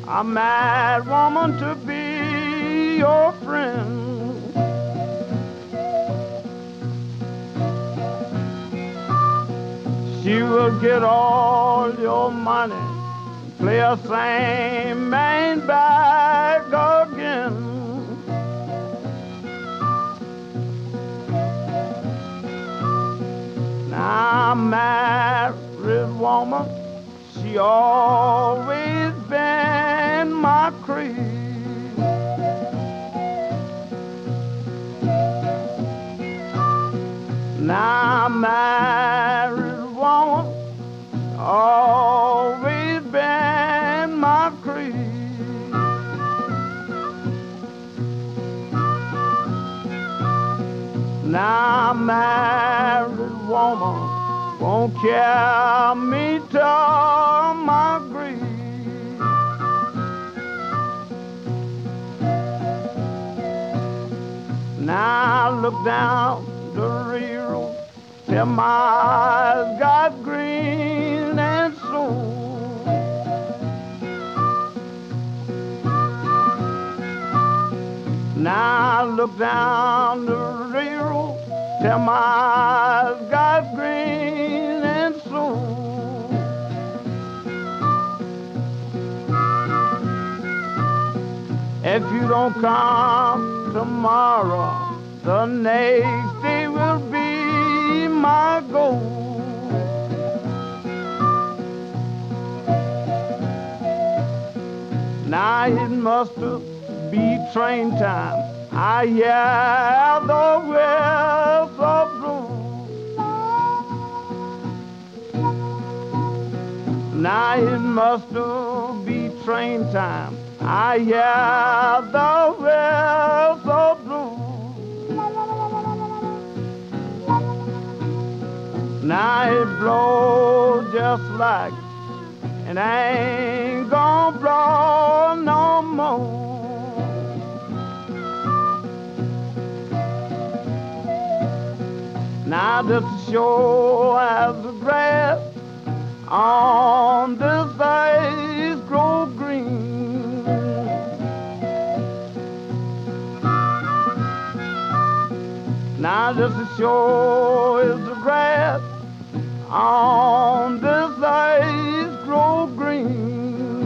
a mad woman to be your friend. She will get all your money, play a same man back again. Now, married woman, she always been my creed. Now, married woman, always been my creed. Now, married woman won't carry me to my grave. Now look down the railroad, till my eyes got green and sore. Now look down the railroad, till my eyes got green and sore. If you don't come tomorrow, the next day will be my goal. Now it must be train time. I hear the whistle blow. Now it must be train time. I hear the whistle blow. Now it blows just like it ain't gonna blow no more. Now just as sure as the grass on this face grow green, now just as sure as the grass on this face grow green,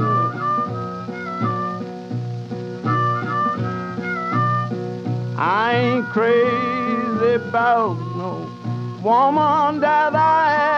I ain't crazy about no woman that I